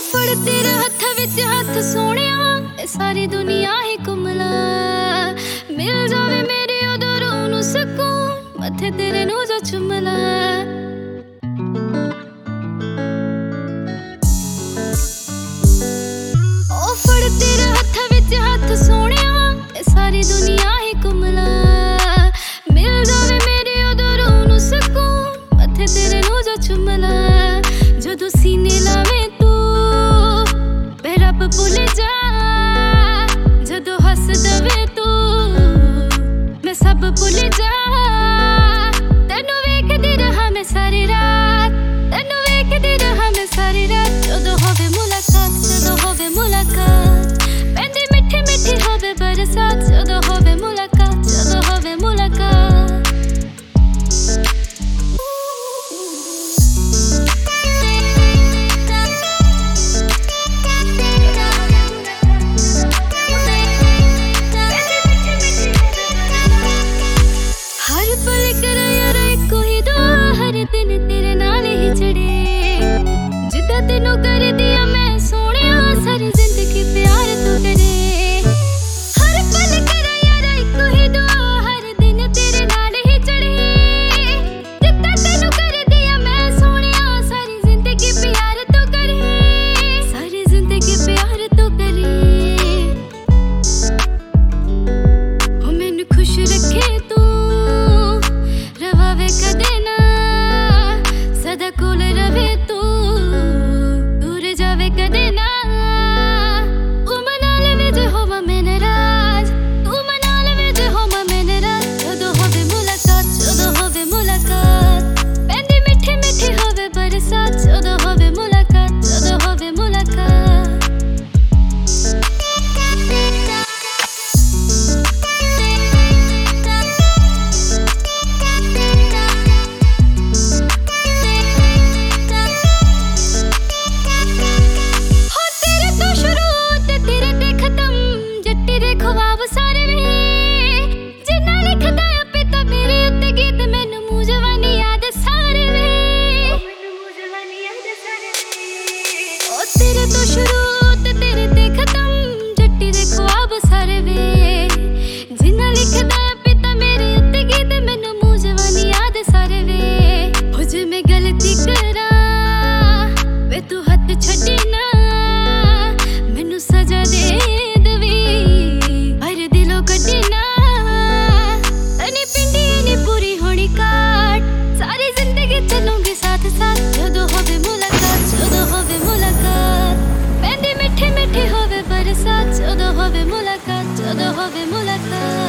ਫੜ ਤੇਰੇ ਹੱਥ ਵਿੱਚ ਹੱਥ ਸੋਹਣਿਆ, ਇਹ ਸਾਰੀ ਦੁਨੀਆ ਹੀ ਘੁੰਮਲਾ। ਮਿਲ ਜਾਵੇ ਮੇਰੀ ਉਦੋਂ ਰੂਹ ਨੂੰ ਸਕੂਨ, ਮੱਥੇ ਤੇਰੇ ਨੂੰ ਜੋ ਚੁੰਮਲਾ। ਉਹ ਫੜ ਤੇਰੇ ਹੱਥ ਵਿੱਚ ਹੱਥ ਸੋਹਣਿਆ, ਇਹ ਸਾਰੀ ਦੁਨੀਆ ਹੀ ਘੁੰਮਲਾ। ਮਿਲ ਜਾਵੇ ਮੇਰੀ ਉਦੋਂ ਰੂਹ ਨੂੰ ਸਕੂਨ, ਮੱਥੇ ਤੇਰੇ ਨੂੰ ਜੋ ਚੁੰਮਲਾ। ਜਦੋਂ ਸੀਨੇ ਲਾਵੇਂ ਭੁੱਲ ਜਾ, ਜਦੋਂ ਹੱਸ ਦਵੇ ਤੂੰ ਮੈਂ ਸਭ ਭੁੱਲ ਜਾ। ਤੈਨੂੰ ਵੇਖਦੀ ਰਹਾਂ ਮੈਂ ਸਾਰੀ ਰਾਤ, ਤੈਨੂੰ ਵੇਖਦੀ ਰਹਾਂ ਮੈਂ ਸਾਰੀ ਰਾਤ। ਜਦੋਂ ਹੋਵੇ ਮੁਲਾਕਾਤ, ਜਦੋਂ ਹੋਵੇ ਮੁਲਾਕਾਤ, ਪੈਂਦੀ ਮਿੱਠੀ ਮਿੱਠੀ ਹੋਵੇ ਬਰਸਾਤ। ਜਦੋਂ ਹੋਵੇ ਮੁਲਾਕਾਤ, ਜਦੋਂ ਹੋਵੇ ਮੁਲਾਕਾਤ। ਦਿਨ ਤੇਰੇ ਨਾਲ ਹੀ ਚੜੇ, ਜਿੱਦਾਂ ਤੈਨੂੰ ਕਰਦੀ ਆ ਮੈਂ ਸੋਹਣਿਆ, ਸਾਰੀ ਜ਼ਿੰਦਗੀ ਪਿਆਰ ਤੂੰ ਕਰੇ। ਹਰ ਪਲ ਕਰਾਂ ਯਾਰਾ ਇੱਕੋ ਹੀ ਦੁਆ, ਹਰ ਦਿਨ ਤੇਰੇ ਨਾਲ ਹੀ ਚੜੇ, ਜਿੱਦਾਂ ਤੈਨੂੰ ਕਰਦੀ ਆ ਮੈਂ ਸੋਹਣਿਆ, ਸਾਰੀ ਜ਼ਿੰਦਗੀ ਪਿਆਰ ਤੂੰ ਕਰੇ, ਸਾਰੀ ਜ਼ਿੰਦਗੀ ਪਿਆਰ ਤੂੰ ਕਰੇ। ਹੋ ਮੈਨੂੰ ਖੁਸ਼ ਰੱਖੇ ਤੂੰ, ਰਵਾਵੇ ਕਦੇ ਨਾ, ਸਦਾ ਕੋਲ ਰਵੇ ਤੂੰ, ਦੂਰ ਜਾਵੇ ਕਦੇ ਨਾ। ਤੂੰ ਮਨਾ ਲਵੇ ਜੇ ਹੋਵਾਂ ਮੈਂ ਨਾਰਾਜ਼, ਤੂੰ ਮਨਾ ਲਵੇ ਜੇ ਹੋਵਾਂ ਮੈਂ ਨਾਰਾਜ਼। ਜਦੋਂ ਹੋਵੇ ਮੁਲਾਕਾਤ, ਜਦੋਂ ਹੋਵੇ ਮੁਲਾਕਾਤ, ਪੈਂਦੀ ਮਿੱਠੀ ਮਿੱਠੀ ਹੋਵੇ ਬਰਸਾਤ। ਜਦੋਂ ਹੋਵੇ ਮੁਲਾਕਾਤ, ਜਦੋਂ ਹੋਵੇ ਮੁਲਾਕਾਤ। ख्वाब सारे वे जिन्ना लिखदा पिता मेरे उत्ते गीत, मैनू मूंह जवानी याद सारे वे, मैनू मूंह जवानी याद सारे वे। ओ तेरे तो शुरू ते तेरे ते खत्म, जट्टी दे ख्वाब सारे वे जिन्ना लिखदा पिता मेरे उत्ते गीत, मैनू मूंह जवानी याद सारे वे। हो जे मैं गलती करा वे तू हथ छड्डी ना, मैनू सजा दे चलूंगी साथ साथ। ਜਦੋਂ ਹੋਵੇ ਮੁਲਾਕਾਤ, ਜਦੋਂ ਹੋਵੇ ਮੁਲਾਕਾਤ, ਪੈਂਦੀ ਮਿੱਠੀ ਮਿੱਠੀ ਹੋਵੇ ਬਰਸਾਤ। ਜਦੋਂ ਹੋਵੇ ਮੁਲਾਕਾਤ, ਜਦੋਂ ਹੋਵੇ ਮੁਲਾਕਾਤ।